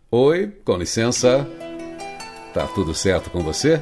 Oi, com licença. Tá tudo certo com você?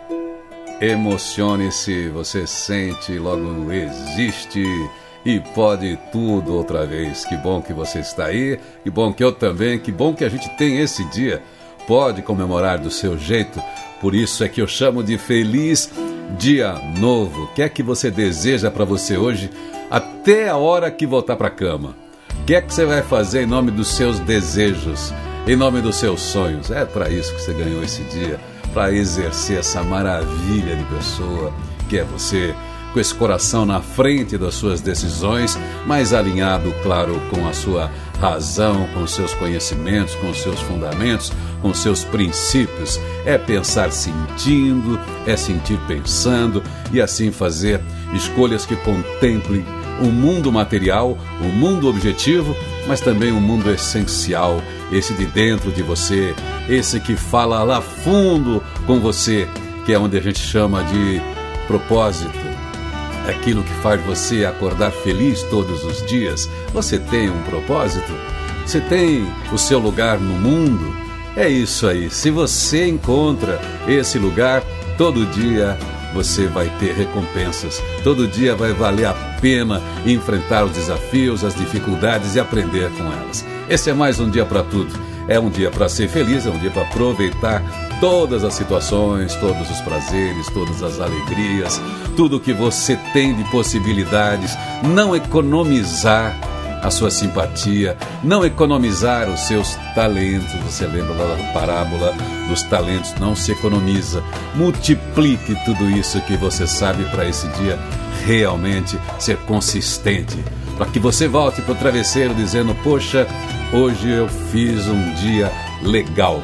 Emocione-se, você sente, logo existe e pode tudo outra vez. Que bom que você está aí, que bom que eu também, que bom que a gente tem esse dia. Pode comemorar do seu jeito, por isso é que eu chamo de Feliz Dia Novo. O que é que você deseja para você hoje, até a hora que voltar para a cama? O que é que você vai fazer em nome dos seus desejos, em nome dos seus sonhos? É para isso que você ganhou esse dia, para exercer essa maravilha de pessoa que é você, com esse coração na frente das suas decisões, mas alinhado, claro, com a sua razão, com os seus conhecimentos, com os seus fundamentos, com os seus princípios. É pensar sentindo, é sentir pensando e assim fazer escolhas que contemplem o mundo material, o mundo objetivo, mas também o mundo essencial, esse de dentro de você, esse que fala lá fundo com você, que é onde a gente chama de propósito. Aquilo que faz você acordar feliz todos os dias. Você tem um propósito? Você tem o seu lugar no mundo? É isso aí. Se você encontra esse lugar, todo dia você vai ter recompensas. Todo dia vai valer a pena enfrentar os desafios, as dificuldades e aprender com elas. Esse é mais um dia para tudo. É um dia para ser feliz, é um dia para aproveitar todas as situações, todos os prazeres, todas as alegrias, tudo que você tem de possibilidades. Não economizar a sua simpatia, não economizar os seus talentos. Você lembra lá da parábola dos talentos? Não se economiza. Multiplique tudo isso que você sabe para esse dia realmente ser consistente, para que você volte para o travesseiro dizendo: poxa, hoje eu fiz um dia legal.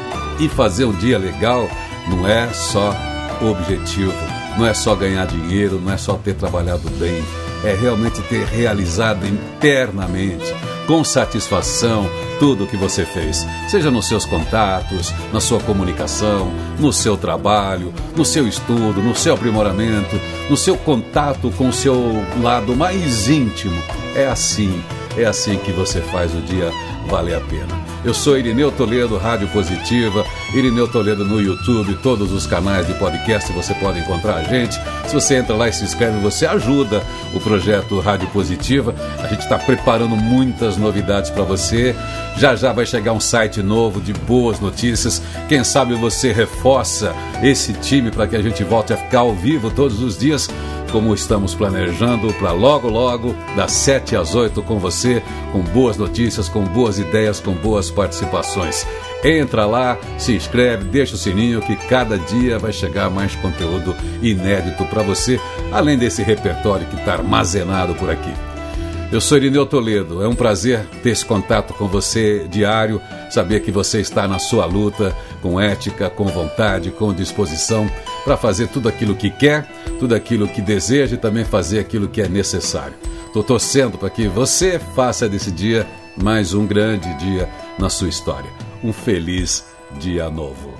E fazer um dia legal não é só objetivo, não é só ganhar dinheiro, não é só ter trabalhado bem, é realmente ter realizado internamente, com satisfação, tudo o que você fez, seja nos seus contatos, na sua comunicação, no seu trabalho, no seu estudo, no seu aprimoramento, no seu contato com o seu lado mais íntimo. É assim que você faz o dia valer a pena. Eu sou Irineu Toledo, Rádio Positiva, Irineu Toledo no YouTube, todos os canais de podcast você pode encontrar a gente. Se você entra lá e se inscreve, você ajuda o projeto Rádio Positiva. A gente está preparando muitas novidades para você. Já já vai chegar um site novo de boas notícias. Quem sabe você reforça esse time para que a gente volte a ficar ao vivo todos os dias, como estamos planejando, para logo, das 7 às 8 com você, com boas notícias, com boas ideias, com boas participações. Entra lá, se inscreve, deixa o sininho que cada dia vai chegar mais conteúdo inédito para você, além desse repertório que está armazenado por aqui. Eu sou Irineu Toledo, é um prazer ter esse contato com você diário, saber que você está na sua luta, com ética, com vontade, com disposição, para fazer tudo aquilo que quer, tudo aquilo que deseja e também fazer aquilo que é necessário. Estou torcendo para que você faça desse dia mais um grande dia na sua história. Um feliz dia novo.